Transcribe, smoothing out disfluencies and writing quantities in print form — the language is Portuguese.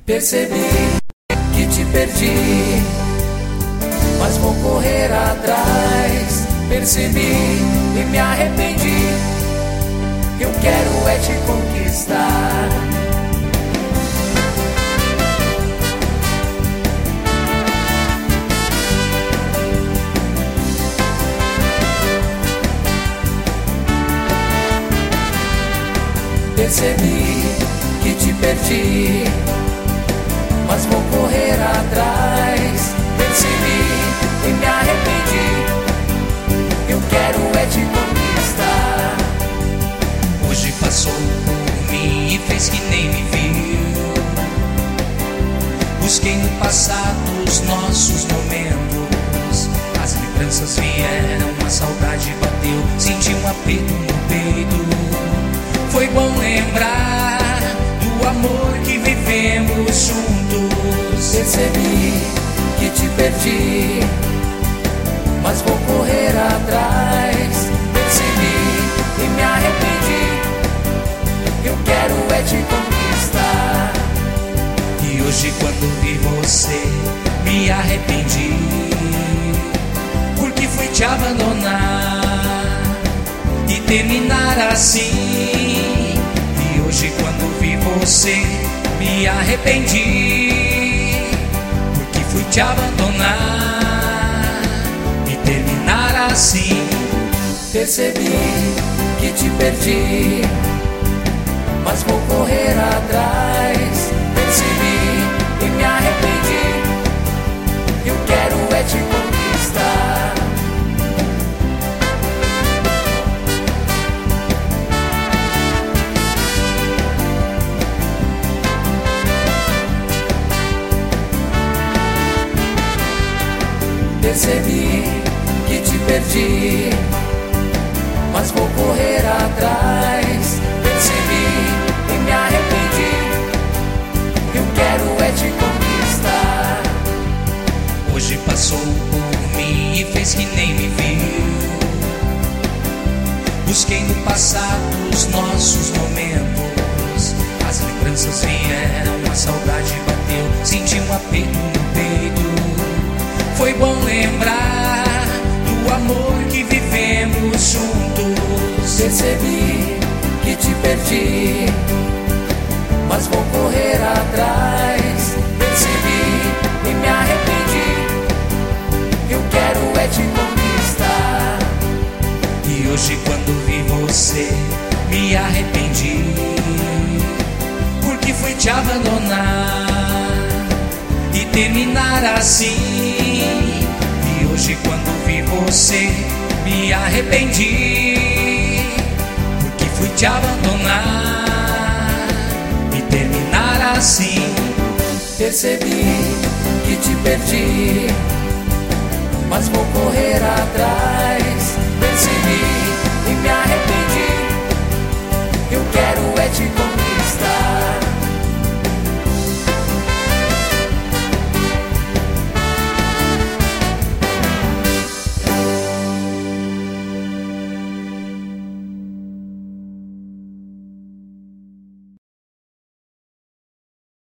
Percebi que te perdi, mas vou correr atrás. Percebi e me arrependi. Eu quero é te conquistar. Percebi que te perdi, mas vou correr atrás. Percebi e me arrependi. Eu quero é te conquistar. Hoje passou por mim e fez que nem me viu. Busquei no passado os nossos momentos. As lembranças vieram, a saudade bateu. Senti um aperto no peito. Foi bom lembrar do amor que vivemos juntos. Percebi que te perdi, mas vou correr atrás. Percebi e me arrependi. Eu quero é te conquistar. E hoje quando vi você me arrependi, porque fui te abandonar e terminar assim. E hoje quando vi você me arrependi, porque fui te abandonar e terminar assim. Percebi que te perdi, mas vou correr atrás. Percebi e me arrependi. Eu quero é te conquistar. Percebi que te perdi, mas vou correr atrás. Percebi e me arrependi. Eu quero é te conquistar. Hoje passou por mim e fez que nem me viu. Busquei no passado os nossos momentos. As lembranças vieram, a saudade bateu. Senti um aperto no peito. Foi bom lembrar do amor que vivemos juntos. Percebi que te perdi, mas vou correr atrás. Percebi e me arrependi. Eu quero é te conquistar. E hoje quando vi você me arrependi, porque fui te abandonar e terminar assim. E hoje quando vi você me arrependi, porque fui te abandonar e terminar assim. Percebi que te perdi, mas vou correr atrás. Percebi